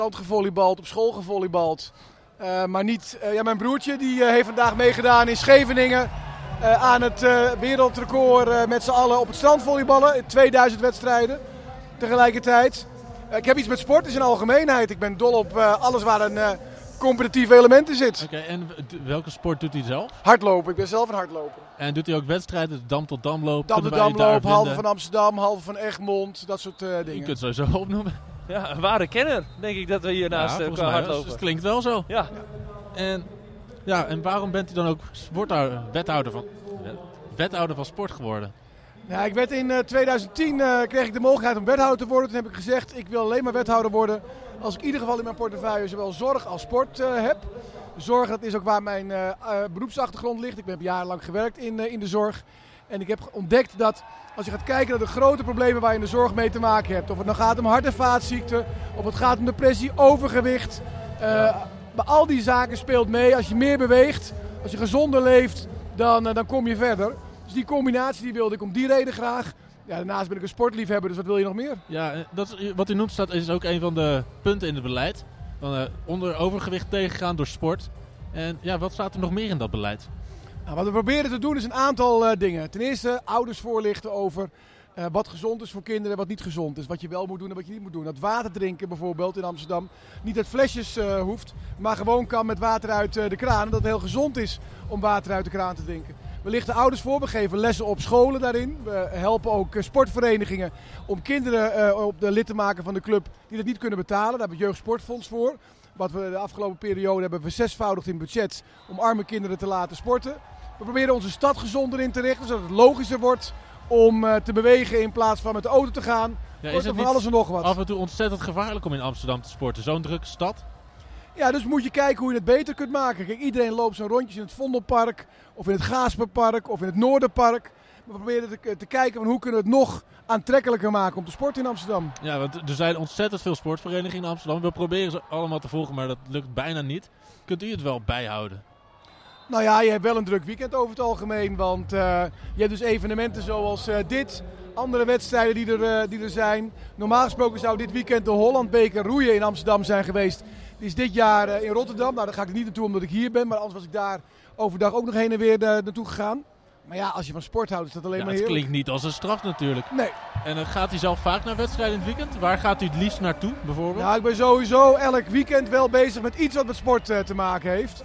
gevolleybald, op school gevolleybald. Maar niet... mijn broertje die heeft vandaag meegedaan in Scheveningen. Aan het wereldrecord met z'n allen op het strand volleyballen. 2000 wedstrijden tegelijkertijd. Ik heb iets met sport in zijn algemeenheid. Ik ben dol op alles waar een competitief element in zit. Oké, en welke sport doet hij zelf? Hardlopen. Ik ben zelf een hardloper. En doet hij ook wedstrijden? Dam tot damloop? Dam tot damloop, halve van Amsterdam, halve van Egmond. Dat soort dingen. Je kunt het sowieso opnoemen. Ja, een ware kenner, denk ik, dat we hier naast elkaar hardlopen. Dus het klinkt wel zo. Ja. En waarom bent u dan ook wethouder van sport geworden? Nou, ik werd in 2010 kreeg ik de mogelijkheid om wethouder te worden. Toen heb ik gezegd, ik wil alleen maar wethouder worden als ik in ieder geval in mijn portefeuille zowel zorg als sport heb. Zorg, dat is ook waar mijn beroepsachtergrond ligt. Ik heb jarenlang gewerkt in de zorg. En ik heb ontdekt dat als je gaat kijken naar de grote problemen waar je in de zorg mee te maken hebt. Of het nou gaat om hart- en vaatziekten, of het gaat om depressie, overgewicht. Bij al die zaken speelt mee. Als je meer beweegt, als je gezonder leeft, dan kom je verder. Dus die combinatie die wilde ik om die reden graag. Ja, daarnaast ben ik een sportliefhebber, dus wat wil je nog meer? Ja, wat u noemt is ook een van de punten in het beleid. Onder overgewicht tegengaan door sport. En ja, wat staat er nog meer in dat beleid? Nou, wat we proberen te doen is een aantal dingen. Ten eerste ouders voorlichten over wat gezond is voor kinderen en wat niet gezond is. Wat je wel moet doen en wat je niet moet doen. Dat water drinken bijvoorbeeld in Amsterdam niet uit flesjes hoeft, maar gewoon kan met water uit de kraan. En dat het heel gezond is om water uit de kraan te drinken. We lichten ouders voor, we geven lessen op scholen daarin. We helpen ook sportverenigingen om kinderen op de lid te maken van de club die dat niet kunnen betalen. Daar hebben we het Jeugdsportfonds voor. Wat we de afgelopen periode hebben verzesvoudigd in budget om arme kinderen te laten sporten. We proberen onze stad gezonder in te richten, zodat het logischer wordt om te bewegen in plaats van met de auto te gaan. Ja, is het van alles en nog wat. Af en toe ontzettend gevaarlijk om in Amsterdam te sporten? Zo'n drukke stad? Ja, dus moet je kijken hoe je het beter kunt maken. Kijk, iedereen loopt zo'n rondjes in het Vondelpark of in het Gaasperpark of in het Noorderpark. We proberen te kijken van hoe kunnen we het nog aantrekkelijker maken om te sporten in Amsterdam. Ja, want er zijn ontzettend veel sportverenigingen in Amsterdam. We proberen ze allemaal te volgen, maar dat lukt bijna niet. Kunt u het wel bijhouden? Nou ja, je hebt wel een druk weekend over het algemeen. Want je hebt dus evenementen zoals dit. Andere wedstrijden die er zijn. Normaal gesproken zou dit weekend de Hollandbeker roeien in Amsterdam zijn geweest. Die is dit jaar in Rotterdam. Nou, daar ga ik er niet naartoe omdat ik hier ben. Maar anders was ik daar overdag ook nog heen en weer naartoe gegaan. Maar ja, als je van sport houdt is dat alleen maar heerlijk. Het klinkt niet als een straf natuurlijk. Nee. En gaat u zelf vaak naar wedstrijden in het weekend? Waar gaat u het liefst naartoe bijvoorbeeld? Nou, ik ben sowieso elk weekend wel bezig met iets wat met sport te maken heeft.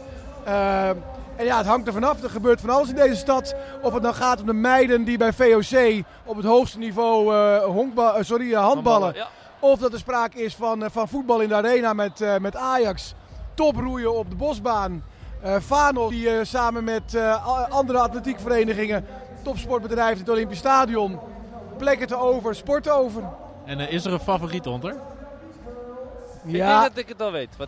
En ja, het hangt er vanaf. Er gebeurt van alles in deze stad. Of het nou gaat om de meiden die bij VOC op het hoogste niveau handballen. Ja. Of dat er sprake is van voetbal in de arena met Ajax. Toproeien op de bosbaan. Vanos die samen met andere atletiekverenigingen, topsportbedrijven in het Olympisch Stadion, plekken te over, sporten over. En is er een favoriet onder? Ja. Ik denk dat ik het al weet.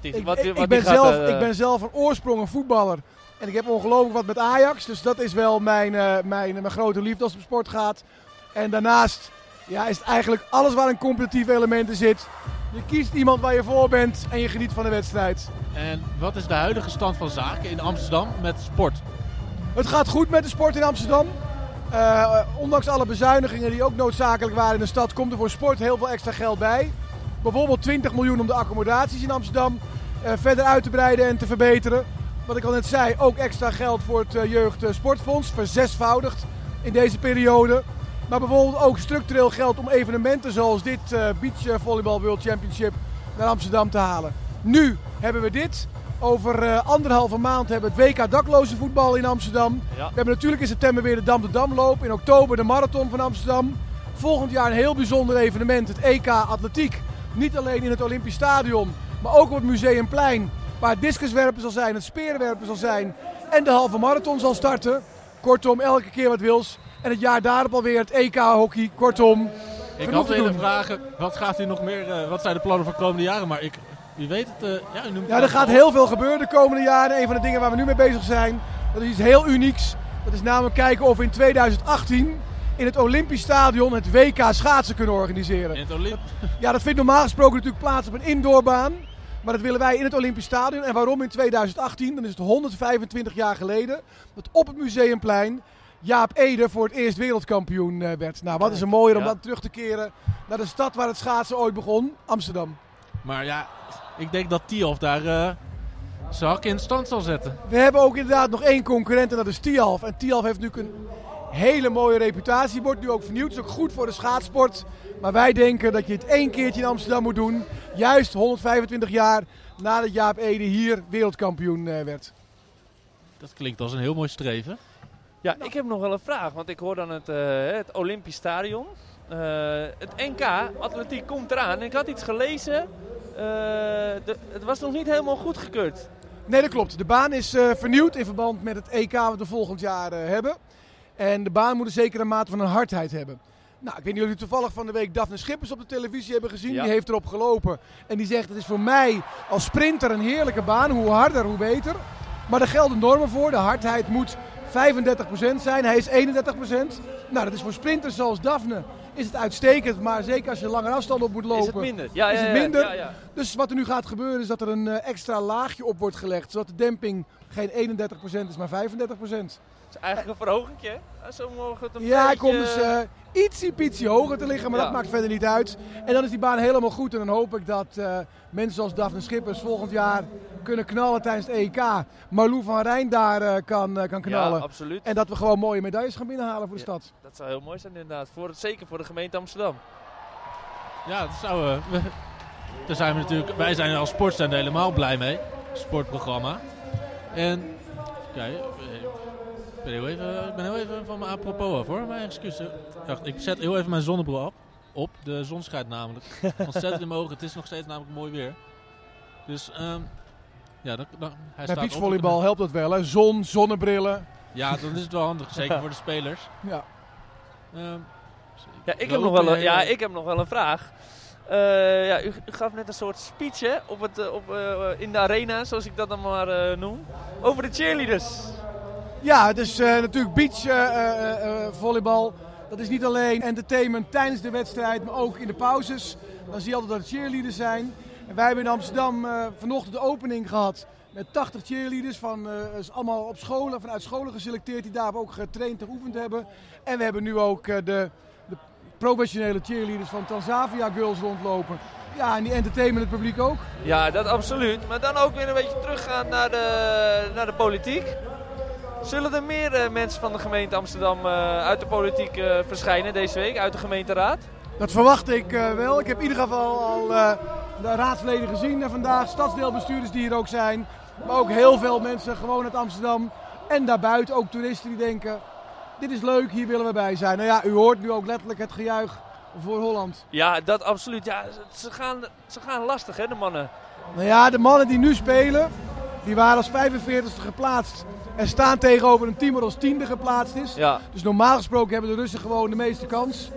Ik ben zelf van oorsprong een voetballer. En ik heb ongelooflijk wat met Ajax. Dus dat is wel mijn grote liefde als het om sport gaat. En daarnaast is het eigenlijk alles waar een competitief element in zit. Je kiest iemand waar je voor bent en je geniet van de wedstrijd. En wat is de huidige stand van zaken in Amsterdam met sport? Het gaat goed met de sport in Amsterdam. Ondanks alle bezuinigingen die ook noodzakelijk waren in de stad, komt er voor sport heel veel extra geld bij. Bijvoorbeeld 20 miljoen om de accommodaties in Amsterdam verder uit te breiden en te verbeteren. Wat ik al net zei, ook extra geld voor het Jeugdsportfonds, verzesvoudigd in deze periode. Maar bijvoorbeeld ook structureel geld om evenementen zoals dit Beach Volleyball World Championship naar Amsterdam te halen. Nu hebben we dit. Over 1,5 maand hebben we het WK dakloze voetbal in Amsterdam. Ja. We hebben natuurlijk in september weer de Dam de Damloop. In oktober de Marathon van Amsterdam. Volgend jaar een heel bijzonder evenement, het EK Atletiek. Niet alleen in het Olympisch Stadion, maar ook op het Museumplein. Waar het discuswerpen zal zijn, het speerwerpen zal zijn en de halve marathon zal starten. Kortom, elke keer wat wils. En het jaar daarop alweer het EK hockey. Kortom, ik had willen vragen, wat gaat u nog meer, wat zijn de plannen voor de komende jaren? Maar u weet het, u noemt het er gaat heel veel gebeuren de komende jaren. Een van de dingen waar we nu mee bezig zijn, dat is iets heel unieks. Dat is namelijk kijken of we in 2018 in het Olympisch Stadion het WK schaatsen kunnen organiseren. In het dat vindt normaal gesproken natuurlijk plaats op een indoorbaan. Maar dat willen wij in het Olympisch Stadion. En waarom in 2018? Dan is het 125 jaar geleden dat op het Museumplein Jaap Ede voor het eerst wereldkampioen werd. Nou, wat is er mooier om dan terug te keren naar de stad waar het schaatsen ooit begon, Amsterdam. Maar ja, ik denk dat Tialf daar zijn hak in stand zal zetten. We hebben ook inderdaad nog 1 concurrent en dat is Tialf. En Tialf heeft natuurlijk een hele mooie reputatie. Wordt nu ook vernieuwd. Is ook goed voor de schaatsport. Maar wij denken dat je het 1 keertje in Amsterdam moet doen. Juist 125 jaar nadat Jaap Ede hier wereldkampioen werd. Dat klinkt als een heel mooi streven. Ja, ik heb nog wel een vraag. Want ik hoor dan het Olympisch Stadion. Het NK Atletiek komt eraan. En ik had iets gelezen. Het was nog niet helemaal goedgekeurd. Nee, dat klopt. De baan is vernieuwd in verband met het EK wat we volgend jaar hebben. En de baan moet een zekere mate van een hardheid hebben. Nou, ik weet niet of jullie toevallig van de week Daphne Schippers op de televisie hebben gezien. Ja. Die heeft erop gelopen. En die zegt, het is voor mij als sprinter een heerlijke baan. Hoe harder, hoe beter. Maar er gelden normen voor. De hardheid moet 35% zijn. Hij is 31%. Nou, dat is voor sprinters zoals Daphne is het uitstekend. Maar zeker als je lange afstand op moet lopen, is het minder. Ja, is het minder. Ja. Dus wat er nu gaat gebeuren is dat er een extra laagje op wordt gelegd. Zodat de demping geen 31% is, maar 35%. Dat is eigenlijk een verhogingje, hè? Zo mogen het een ja, hij beetje... komt dus ietsie hoger te liggen, maar dat maakt verder niet uit. En dan is die baan helemaal goed. En dan hoop ik dat mensen zoals Daphne Schippers volgend jaar kunnen knallen tijdens het EK. Marlou van Rijn daar kan knallen. Ja, absoluut. En dat we gewoon mooie medailles gaan binnenhalen voor de stad. Dat zou heel mooi zijn inderdaad. Zeker voor de gemeente Amsterdam. Ja, dat zou... daar zijn we natuurlijk... Wij zijn als sportzender helemaal blij mee. Sportprogramma. En... Kijk... Ik ben heel even van mijn apropos af hoor, mijn excuses. Ik zet heel even mijn zonnebril op. De zon schijnt namelijk ontzettend in mijn ogen. Het is nog steeds namelijk mooi weer. Dus ja, hij staat op. Beachvolleybal helpt dat wel, hè? Zon, zonnebrillen. Ja, dan is het wel handig, zeker voor de spelers. Ja. Ik heb nog wel een vraag. U gaf net een soort speech hè, in de arena, zoals ik dat dan maar noem, over de cheerleaders. Ja, het is natuurlijk beachvolleybal. Dat is niet alleen entertainment tijdens de wedstrijd, maar ook in de pauzes. Dan zie je altijd dat het cheerleaders zijn. En wij hebben in Amsterdam vanochtend de opening gehad met 80 cheerleaders allemaal op scholen, vanuit scholen geselecteerd die daar ook getraind en geoefend hebben. En we hebben nu ook de professionele cheerleaders van Transavia Girls rondlopen. Ja, en die entertainen het publiek ook. Ja, dat absoluut. Maar dan ook weer een beetje teruggaan naar de politiek. Zullen er meer mensen van de gemeente Amsterdam uit de politiek verschijnen deze week, uit de gemeenteraad? Dat verwacht ik wel. Ik heb in ieder geval al de raadsleden gezien vandaag, stadsdeelbestuurders die hier ook zijn. Maar ook heel veel mensen gewoon uit Amsterdam en daarbuiten, ook toeristen die denken, dit is leuk, hier willen we bij zijn. Nou ja, u hoort nu ook letterlijk het gejuich voor Holland. Ja, dat absoluut. Ja, ze gaan lastig hè, de mannen. Nou ja, de mannen die nu spelen, die waren als 45ste geplaatst. En staan tegenover een team dat als 10e geplaatst is. Ja. Dus normaal gesproken hebben de Russen gewoon de meeste kans.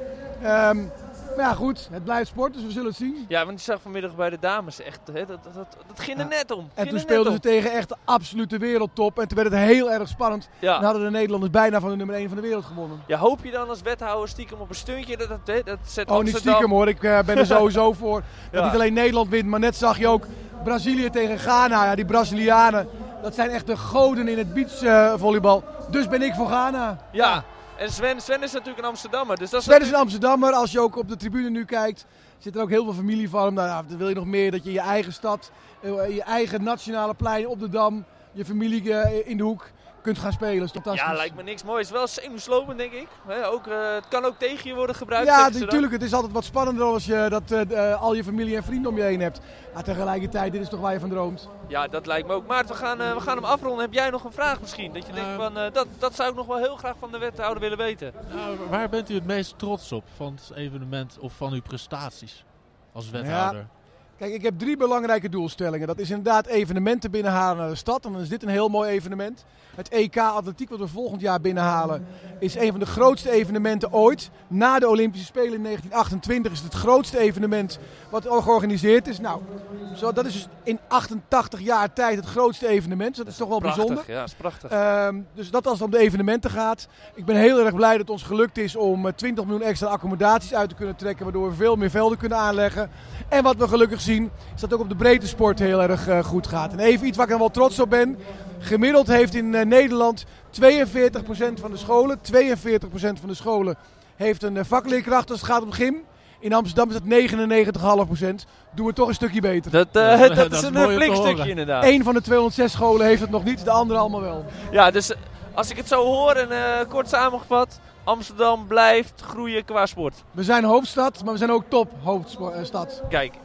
Maar ja goed, het blijft sport, dus we zullen het zien. Ja, want je zag vanmiddag bij de dames echt, hè, dat ging er net om. En toen speelden ze tegen echt de absolute wereldtop. En toen werd het heel erg spannend. Ja. En hadden de Nederlanders bijna van de nummer 1 van de wereld gewonnen. Ja, hoop je dan als wethouder stiekem op een steuntje dat zet Amsterdam... niet stiekem hoor, ik ben er sowieso voor. Dat niet alleen Nederland wint, maar net zag je ook Brazilië tegen Ghana. Ja, die Brazilianen, dat zijn echt de goden in het beachvolleybal. Dus ben ik voor Ghana. Ja. En Sven is natuurlijk een Amsterdammer. Dus dat Sven is een Amsterdammer. Als je ook op de tribune nu kijkt, zit er ook heel veel familie van hem. Nou, dan wil je nog meer dat je in je eigen stad, je eigen nationale plein op de Dam, je familie in de hoek kunt gaan spelen. Dat is fantastisch. Ja, lijkt me niks moois. Wel zenuwslopend, denk ik. Het kan ook tegen je worden gebruikt. Ja, natuurlijk. Het is altijd wat spannender als je al je familie en vrienden om je heen hebt. Maar tegelijkertijd, dit is toch waar je van droomt. Ja, dat lijkt me ook. Maar we gaan hem afronden. Heb jij nog een vraag misschien? Dat je denkt van, dat zou ik nog wel heel graag van de wethouder willen weten. Nou, waar bent u het meest trots op van het evenement of van uw prestaties als wethouder? Ja. Kijk, ik heb 3 belangrijke doelstellingen. Dat is inderdaad evenementen binnenhalen naar de stad. En dan is dit een heel mooi evenement. Het EK Atletiek wat we volgend jaar binnenhalen is een van de grootste evenementen ooit. Na de Olympische Spelen in 1928 is het grootste evenement wat georganiseerd is. Nou, dat is dus in 88 jaar tijd het grootste evenement. Dus dat is toch wel prachtig, bijzonder. Ja, dat is prachtig. Dus dat als het om de evenementen gaat. Ik ben heel erg blij dat het ons gelukt is om 20 miljoen extra accommodaties uit te kunnen trekken. Waardoor we veel meer velden kunnen aanleggen. En wat we gelukkig zien is dat het ook op de breedte sport heel erg goed gaat. En even iets waar ik dan wel trots op ben. Gemiddeld heeft in Nederland 42% van de scholen, heeft een vakleerkracht als het gaat om gym. In Amsterdam is het 99,5%. Doen we toch een stukje beter. Dat dat is is een mooi om flink te stukje horen. inderdaad. 1 van de 206 scholen heeft het nog niet, de andere allemaal wel. Ja, dus als ik het zo hoor en kort samengevat, Amsterdam blijft groeien qua sport. We zijn hoofdstad, maar we zijn ook top hoofdstad. Kijk,